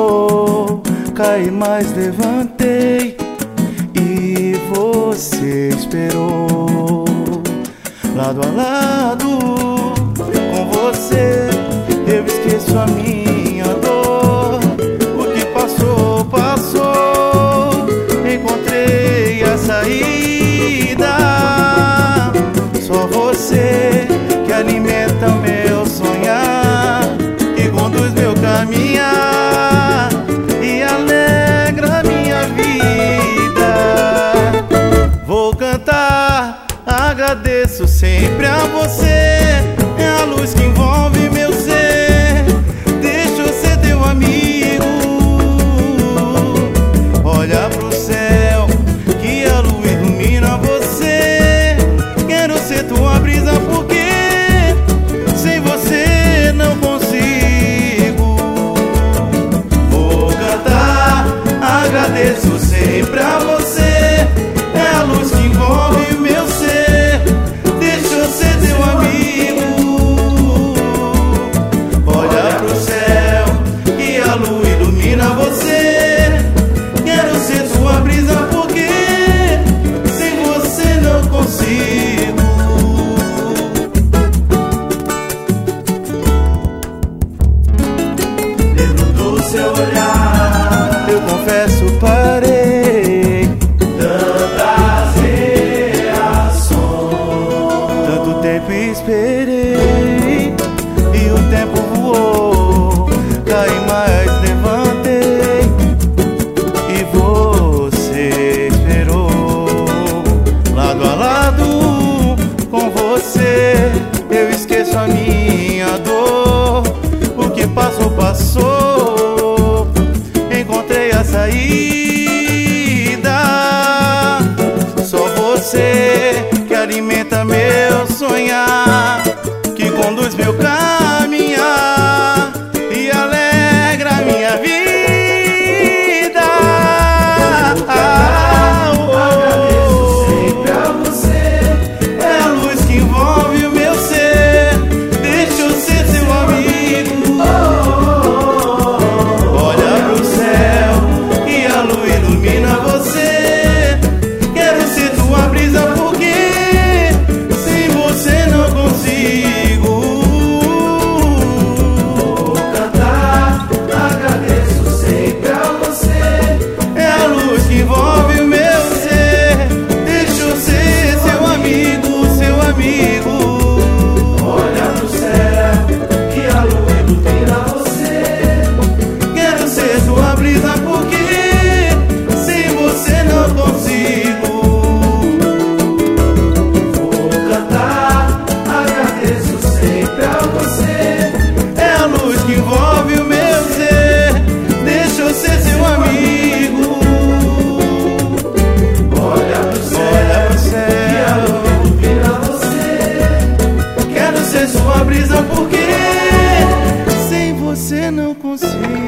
voou. Caí, mas levantei e você esperou. Lado a lado com você, eu esqueço a minha dor. O que passou, passou. Encontrei a saída. Só você que alimenta meu sonhar, que conduz meu caminhar e alegra minha vida. Vou cantar, agradeço sempre a você. É a luz que envolve meu ser. Deixa eu ser teu amigo. Olha pro céu que a lua ilumina você. Quero ser tua brisa porque sem você não consigo. Vou cantar, agradeço sempre a você. É a luz que envolve meu ser. Deixa eu ser teu amigo. Olha pro céu que a lua ilumina você. Quero ser tua brisa porque sem você não consigo. Dentro do seu olhar, eu confesso, parei. Tantas reações, tanto tempo esperei e o tempo voou. Caí, mas levantei e você esperou. Lado a lado com você, eu esqueço a minha dor. O que passou, passou. Encontrei a saída. Só você que alimenta meu sonhar, que conduz meu caminhar e alegra minha vida. Agradeço sempre a você. É a luz que envolve o meu ser. Deixa eu ser seu amigo. Olha pro céu e a lua ilumina você. Quero ser tua brisa porque sem você não consigo. Vou cantar, agradeço sempre a você. É a luz que envolve o meu ser. Deixa eu ser seu amigo, seu amigo. Olha pro céu que a lua ilumina você. Quero ser tua brisa porque sem você não consigo. Vou cantar, agradeço sempre a você. É a luz que envolve o meu ser. Deixa eu ser seu amigo. Olha pro Olha pro céu que a céu. lua ilumina você. Quero ser sua brisa porque sem você não consigo.